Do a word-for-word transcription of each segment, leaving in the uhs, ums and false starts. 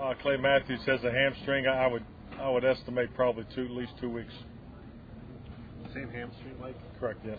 Uh, Clay Matthews has a hamstring. I would I would estimate probably two, at least two weeks. Same hamstring, Mike? Correct, yes.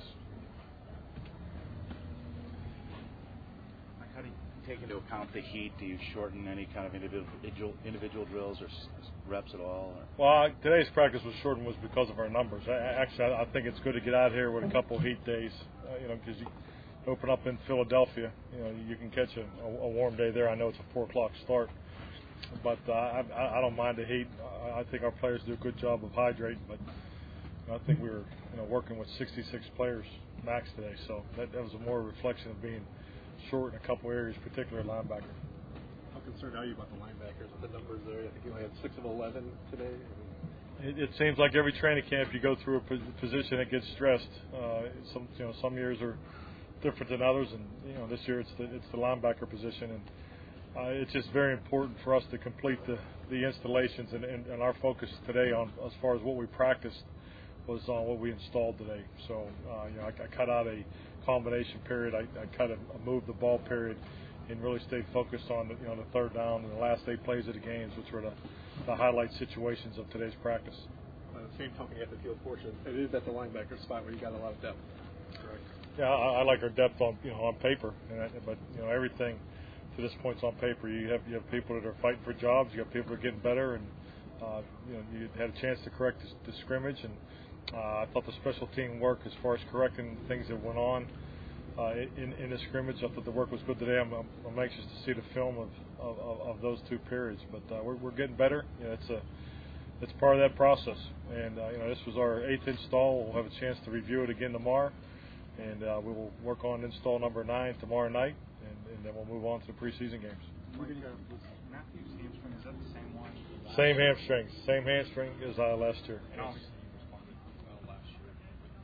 Mike, how do you take into account the heat? Do you shorten any kind of individual individual drills or reps at all? Or? Well, today's practice was shortened was because of our numbers. I, actually, I think it's good to get out here with a couple heat days, uh, you know, because you open up in Philadelphia, you know, you can catch a, a warm day there. I know it's a four o'clock start, but uh, I, I don't mind the heat. I think our players do a good job of hydrating, but I think we were, you know, working with sixty-six players max today, so that, that was a more reflection of being short in a couple areas, particularly linebacker. How concerned are you about the linebackers with the numbers there? I think you only had six of eleven today. It, it seems like every training camp you go through a position that gets stressed. Uh, some, you know, some years are different than others, and you know, this year it's the it's the linebacker position, and uh, it's just very important for us to complete the, the installations, and, and, and our focus today on as far as what we practiced was on what we installed today. So uh, you know, I, I cut out a combination period, I, I cut a, a move the ball period, and really stayed focused on the, you know, the third down and the last eight plays of the games, which were the, the highlight situations of today's practice. Uh, same token, you have to feel fortunate. It is at the linebacker spot where you got a lot of depth. Correct. Yeah, I, I like our depth on you know on paper, and I, but you know everything to this point is on paper. You have you have people that are fighting for jobs. You have people that are getting better, and uh, you know you had a chance to correct the, the scrimmage, and uh, I thought the special team work as far as correcting things that went on uh, in in the scrimmage. I thought the work was good today. I'm I'm, I'm anxious to see the film of, of, of those two periods, but uh, we're we're getting better. You know, it's a it's part of that process, and uh, you know this was our eighth install. We'll have a chance to review it again tomorrow. And uh, we will work on install number nine tomorrow night, and, and then we'll move on to the preseason games. Was Matthew's hamstring, is that the same one? Same hamstring, same hamstring as uh, last year. And obviously he responded well last year.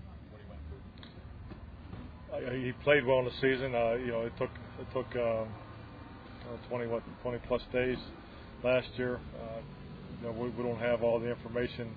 What he went through. Uh, he played well in the season. Uh, you know, it took it took um, uh, twenty what twenty plus days last year. Uh, you know, we, we don't have all the information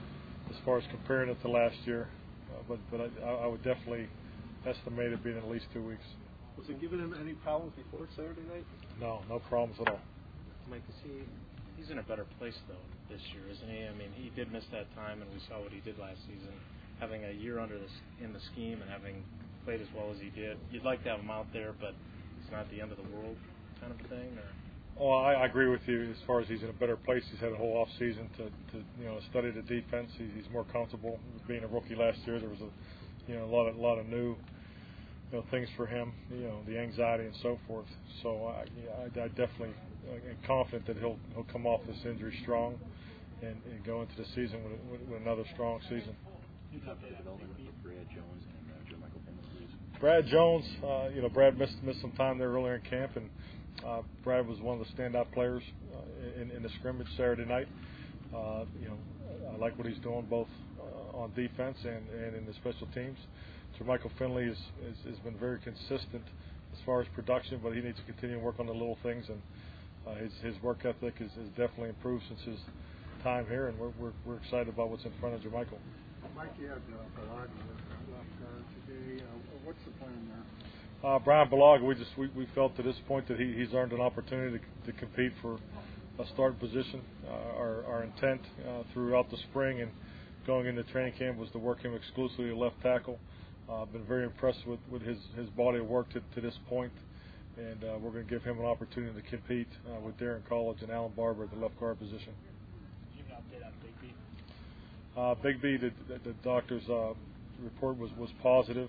as far as comparing it to last year, uh, but but I, I would definitely estimate it being at least two weeks. Was it giving him any problems before Saturday night? No, no problems at all. Mike, is he, he's in a better place, though, this year, isn't he? I mean, he did miss that time, and we saw what he did last season. Having a year under this in the scheme and having played as well as he did, you'd like to have him out there, but it's not the end of the world kind of a thing? Or? Oh, I, I agree with you as far as he's in a better place. He's had a whole off season to, to you know study the defense. He's, he's more comfortable being a rookie last year. There was a you know a lot of a lot of new you know things for him. You know the anxiety and so forth. So I, yeah, I, I definitely am confident that he'll he'll come off this injury strong and, and go into the season with, with, with another strong season. You talked about the development of Brad Jones and uh, Jermichael Finley. Brad Jones, uh, you know Brad missed missed some time there earlier in camp, and Uh, Brad was one of the standout players uh, in, in the scrimmage Saturday night. Uh, you know, I like what he's doing both uh, on defense and, and in the special teams. Jermichael Finley is, is, has been very consistent as far as production, but he needs to continue to work on the little things, and uh, his, his work ethic has, has definitely improved since his time here, and we're, we're, we're excited about what's in front of Jermichael. Mike, you had uh, Balaga left guard today. Uh, what's the plan there? Uh, Brian Balaga, we just we, we felt to this point that he, he's earned an opportunity to, to compete for a starting position. Uh, our, our intent uh, throughout the spring and going into training camp was to work him exclusively at left tackle. I've uh, been very impressed with, with his, his body of work to, to this point, and uh, we're going to give him an opportunity to compete uh, with Darren College and Alan Barber at the left guard position. Did you have an update on Big B? Uh, Big B, the, the, the doctor's uh, report was, was positive.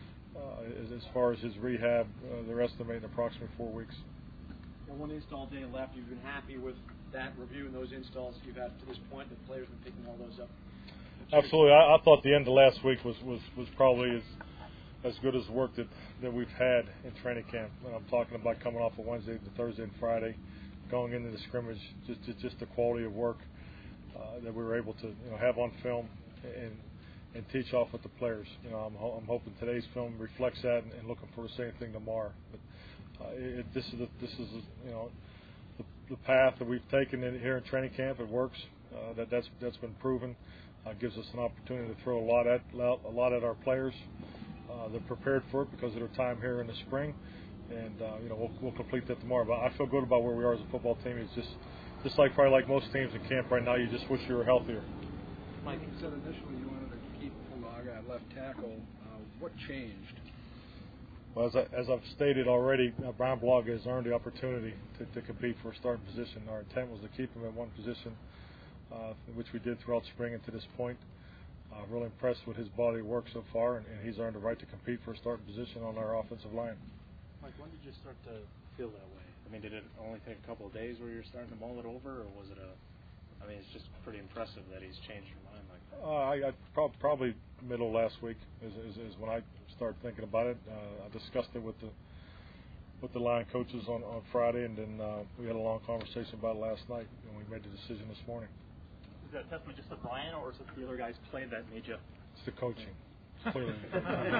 Uh, as, as far as his rehab, uh, they're estimating approximately four weeks. And one install day left. You've been happy with that review and those installs you've had to this point. The players have been picking all those up. Absolutely. I, I thought the end of last week was, was, was probably as as good as the work that, that we've had in training camp. And I'm talking about coming off of Wednesday to Thursday and Friday, going into the scrimmage, just just, just the quality of work uh, that we were able to you know have on film and. and teach off with the players. You know, I'm, ho- I'm hoping today's film reflects that, and, and looking for the same thing tomorrow. But uh, it, this is a, this is a, you know the, the path that we've taken in, here in training camp. It works. Uh, that that's that's been proven. Uh, gives us an opportunity to throw a lot at a lot at our players. Uh, they're prepared for it because of their time here in the spring, and uh, you know we'll, we'll complete that tomorrow. But I feel good about where we are as a football team. It's just just like probably like most teams in camp right now, you just wish you were healthier. Mike, you said initially you wanted to keep Bulaga at left tackle. Uh, what changed? Well, as, I, as I've stated already, uh, Brian Bulaga has earned the opportunity to, to compete for a starting position. Our intent was to keep him at one position, uh, which we did throughout spring and to this point. Uh, really impressed with his body of work so far, and, and he's earned the right to compete for a starting position on our offensive line. Mike, when did you start to feel that way? I mean, did it only take a couple of days where you're starting to mull it over, or was it a? I mean, it's just pretty impressive that he's changed your mind like that. Uh, I, I prob- probably middle of last week is, is, is when I started thinking about it. Uh, I discussed it with the with the line coaches on, on Friday, and then uh, we had a long conversation about it last night, and we made the decision this morning. Is that a testament just to Brian, or is it the other guys playing that made you? It's the coaching, clearly. uh,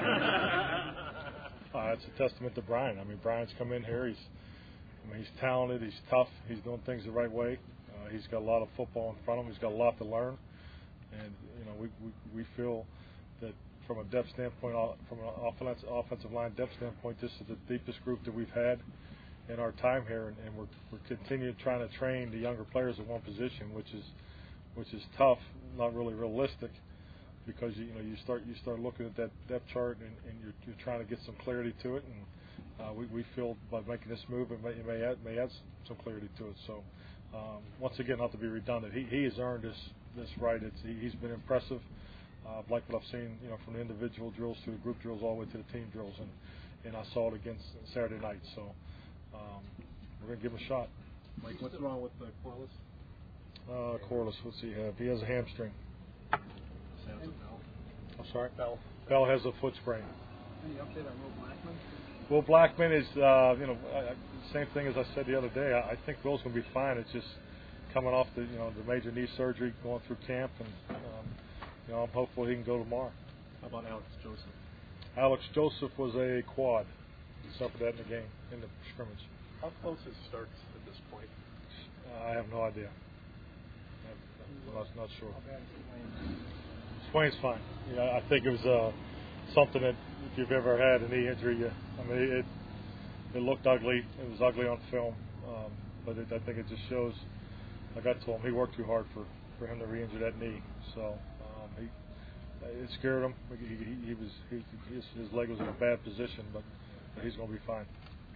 it's a testament to Brian. I mean, Brian's come in here. He's, I mean, he's talented. He's tough. He's doing things the right way. Uh, he's got a lot of football in front of him. He's got a lot to learn, and you know, we we, we feel that from a depth standpoint, from an offensive offensive line depth standpoint, this is the deepest group that we've had in our time here, and, and we're we're continuing trying to train the younger players at one position, which is which is tough, not really realistic, because you, you know you start you start looking at that depth chart and, and you're, you're trying to get some clarity to it, and uh, we, we feel by making this move it may, it may add may add some clarity to it. So um, once again, not to be redundant, he, he has earned this this right. It's, he, he's been impressive. Uh, like what I've seen, you know, from the individual drills to the group drills all the way to the team drills, and, and I saw it against Saturday night. So um, we're gonna give him a shot. Mike, what's wrong with the Corliss? Uh, Corliss, what's he have? He has a hamstring. Sounds a Bell. I'm sorry? Bell. Bell has a foot sprain. Any update on Will Blackman? Will Blackman is, uh, you know, I, I, same thing as I said the other day. I, I think Will's going to be fine. It's just coming off the, you know, the major knee surgery, going through camp, and um, you know, I'm hopeful he can go tomorrow. How about Alex Joseph? Alex Joseph was a quad. He suffered that in the game, in the scrimmage. How close is Starks at this point? Uh, I have no idea. I'm not, not sure. Swain's fine. Yeah, I think it was uh, something that if you've ever had a knee injury, you, I mean, it it looked ugly. It was ugly on film, um, but it, I think it just shows. Like I told him, he worked too hard for, for him to re-injure that knee. So um, he it scared him. He, he, he was he, his, his leg was in a bad position, but, but he's going to be fine.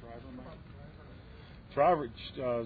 Driver. Uh,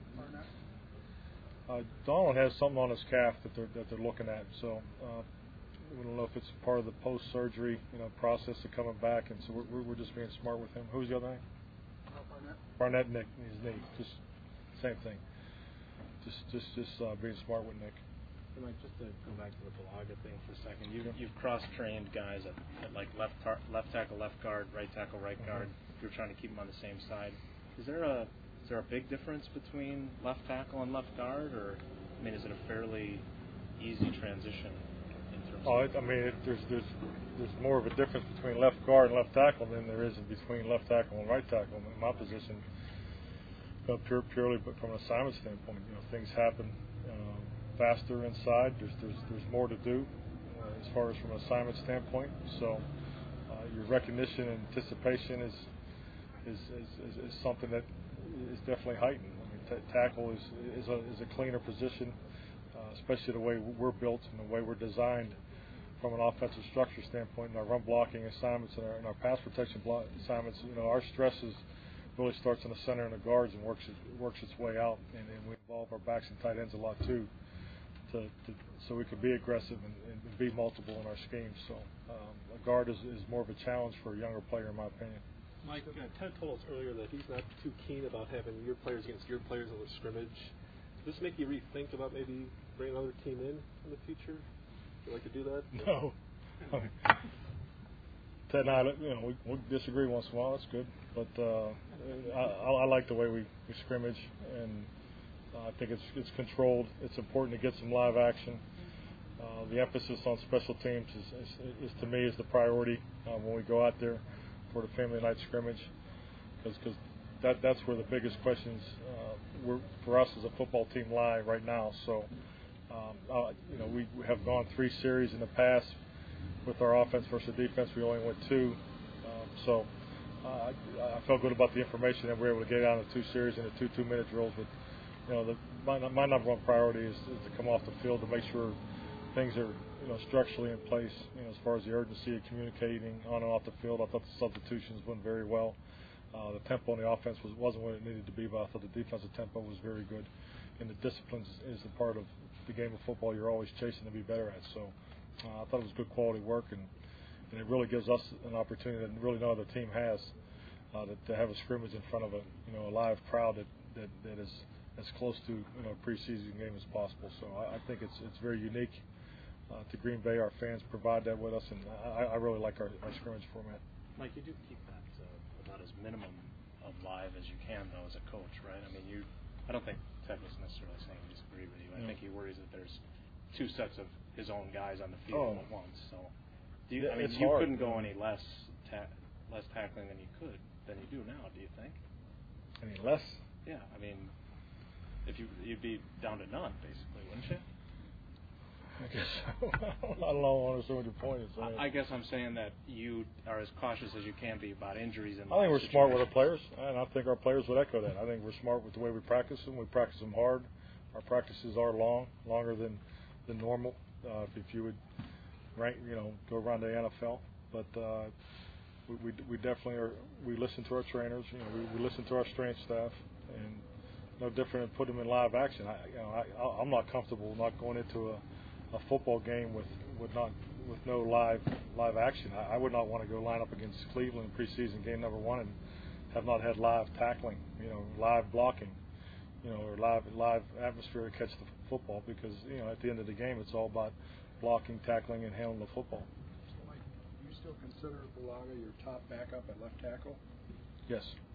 Uh, Donald has something on his calf that they're that they're looking at, so uh, we don't know if it's part of the post-surgery, you know, process of coming back, and so we're we're just being smart with him. Who's the other name? Barnett. Barnett, Nick, his knee, just same thing. Just just just uh, being smart with Nick. And like just to go back to the Bulaga thing for a second, you you've cross-trained guys at, at like left tar- left tackle, left guard, right tackle, right guard. Mm-hmm. You're trying to keep them on the same side. Is there a Is there a big difference between left tackle and left guard, or I mean, is it a fairly easy transition in terms? Oh, of it, I mean, it, there's there's there's more of a difference between left guard and left tackle than there is between left tackle and right tackle in my position. Uh, pure, purely, but from an assignment standpoint, you know, things happen um, faster inside. There's there's there's more to do uh, as far as from an assignment standpoint. So uh, your recognition and anticipation is is is, is, is something that is definitely heightened. I mean, t- tackle is is a, is a cleaner position, uh, especially the way we're built and the way we're designed from an offensive structure standpoint. In our run blocking assignments and our, and our pass protection block assignments, you know, our stresses really starts in the center and the guards and works it, works its way out, and, and we involve our backs and tight ends a lot too, to, to so we can be aggressive and, and be multiple in our schemes. So um, a guard is, is more of a challenge for a younger player, in my opinion. Mike, uh, Ted told us earlier that he's not too keen about having your players against your players on the scrimmage. Does this make you rethink about maybe bringing another team in in the future? Would you like to do that? No. I mean, Ted and I, you know, we, we disagree once in a while. That's good, but uh, I, I like the way we, we scrimmage, and uh, I think it's it's controlled. It's important to get some live action. Uh, the emphasis on special teams is, is, is to me is the priority uh, when we go out there for the family night scrimmage, because that that's where the biggest questions uh, were for us as a football team lie right now. So, um, uh, you know, we have gone three series in the past with our offense versus defense. We only went two, um, so uh, I, I felt good about the information that we were able to get out of two series into two two-minute drills with you know, the, my, my number one priority is, is to come off the field to make sure things are, you know, structurally in place. You know, as far as the urgency of communicating on and off the field, I thought the substitutions went very well. Uh, the tempo on the offense was, wasn't what it needed to be, but I thought the defensive tempo was very good. And the disciplines is the part of the game of football you're always chasing to be better at. So uh, I thought it was good quality work, and, and it really gives us an opportunity that really no other team has uh, to, to have a scrimmage in front of a you know a live crowd that, that, that is as close to you know a preseason game as possible. So I, I think it's it's very unique uh, to Green Bay. Our fans provide that with us, and I, I really like our, our scrimmage format. Mike, you do keep that uh, about as minimum of live as you can, though, as a coach, right? I mean, you. I don't think Ted was necessarily saying he disagreed with you. I no. think he worries that there's two sets of his own guys on the field oh. at once. So, do you, yeah, I mean, it's you hard. couldn't go any less ta- less tackling than you could than you do now. Do you think? Any less? Yeah, I mean, if you you'd be down to none, basically, wouldn't you? I guess so. I don't know. I understand what your point is. I, mean, I guess I'm saying that you are as cautious as you can be about injuries. And I think we're smart with our players, and I think our players would echo that. I think we're smart with the way we practice them. We practice them hard. Our practices are long, longer than than normal. Uh, if, if you would rank, you know, go around the N F L, but uh, we, we we definitely are. We listen to our trainers. You know, we, we listen to our strength staff, and no different than put them in live action. I, you know, I, I'm not comfortable not going into a a football game with, with not with no live live action. I, I would not want to go line up against Cleveland in preseason game number one and have not had live tackling, you know, live blocking, you know, or live live atmosphere to catch the football, because you know at the end of the game it's all about blocking, tackling, and handling the football. So, Mike, do you still consider Bulaga your top backup at left tackle? Yes.